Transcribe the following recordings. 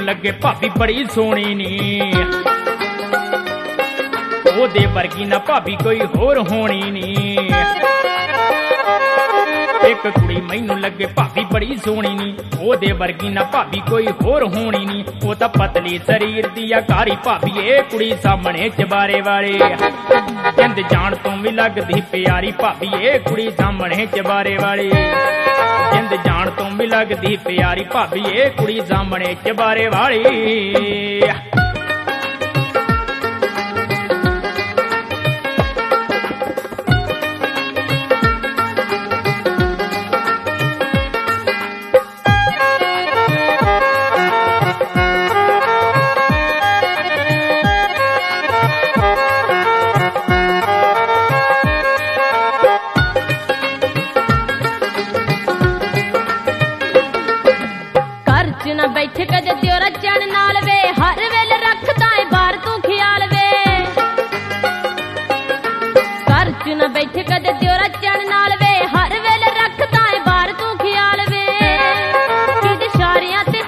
लगे भाभी बड़ी सोहनी नी, ओदे वर्गी ना भाभी कोई होर होनी नी। एक कुड़ी मैनू लगे भाभी बड़ी सोहनी नी, ओदे वर्गी ना भाभी कोई होर होनी नी। ओ तां पतली शरीर दी कारी भाभी ए कुड़ी सामने चबारे वाले, जिंद जान तो भी लगदी प्यारी भाभी ए कुड़ी सामने चबारे वाले, जिंद जान तो भी लगदी प्यारी भाभी ए कुड़ी सामने चबारे वाली। बैठे कदे त्योरा चण नाल वे, हर वेले रखदा है बार तू ख्याल वे। घर च न बैठे कदे त्योरा चण नाल वे, हर वेले रखदा है बार तू ख्याल वे। किद शारियां ते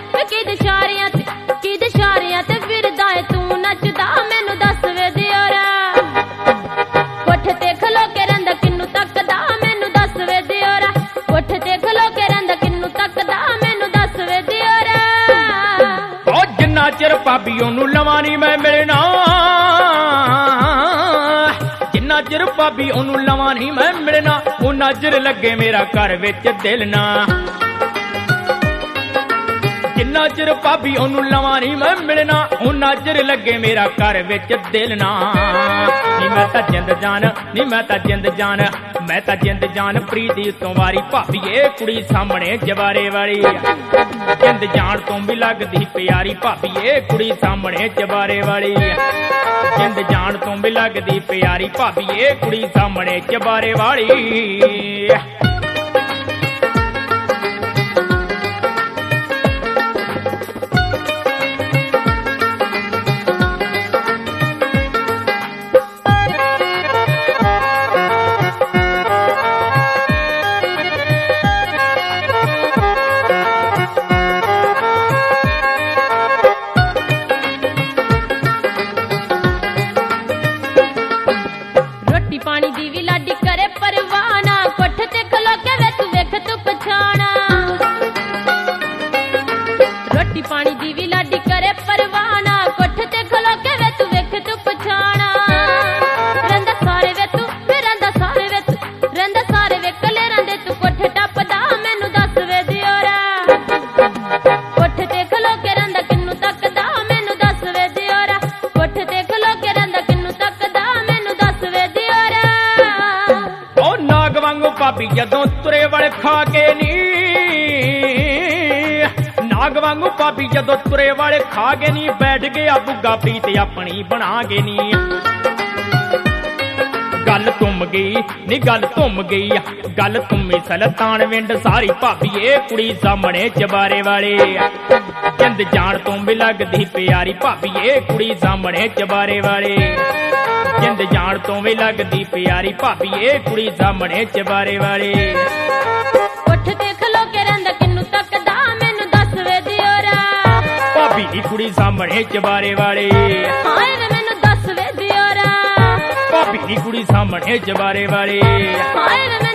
फिरदा है तू नचदा, मैनू दस वे दियोरा। कोठे ते खलो के रंदा किन्नू तकदा, मैनू दस वे दियोरा। कोठे ते खलो के रंदा किन्नू तकदा, मैनू दस वे दियोरा। जिन्ना चिर भाभी ओनू लवां नी मैं मिलना, जिन्ना चिर भाभी ओनू लवां नी मैं मिलना, उन्ना चिर लगे मेरा घर विच दिल ना। जिन्ना चिर भाभी ओनू लवां नी मैं मिलना, उन्ना चिर लगे मेरा घर विच दिल ना। नी मैं तां जिंद जान, नी मैं तां जिंद जान, मैं तां जिंद जान प्रीति तो वारी भाभी ए कुड़ी सामने जवारे वाली, जिंद जान तो भी लगदी प्यारी भाभी ए कुड़ी सामने चबारे वाली, जिंद जान तो भी लगदी प्यारी भाभी ए कुड़ी सामने चबारे वाली। पानी दी भी लाडी करे परवाना, कोठे ते खलो के वे तू वेख तू पछाना। रोटी पानी दी भी लाडी करे परवाना, कोठे ते खलो के वे तू वेख तू पछाना। रंदा सारे वे तू, रंदा सारे वे तू, रंदा सारे वे कले रंदे तू कोठे टपदा, मैनू दस वे दियोरा। कोठे ते खलो के रंदा किन्नू तकदा, मैनू दस वे दियोरा। कोठे ते खलो के रंदा किन्नू तकदा, मैनू दस वे दियोरा। नाग वांगू भाभी जदों तुरे वाले खा के नी, नाग वांगू भाभी जदों तुरे वाले खा के नी, बैठ गया बुग्गा प्रीत अपनी बना के नी। गल तुम गई नी, गल तुम गई, गल तुमी सलतान विंड सारी भाभी ए कुड़ी सामने चबारे वाले, जिंद जान तो भी लगदी प्यारी भाभी ए कुड़ी सामने चबारे वाले, जिंद जान तो भी लगदी प्यारी भाभी ए कुड़ी सामने चबारे वाले। कोठे ते खलो के रंदा किन्नू तकदा, मैनू दस वे दियोरा। भाभी दी कुड़ी सामने चबारे वाले, हाय वे मैनू दस वे दियोरा। भाभी दी कुड़ी सामने चबारे वाले, हाय वे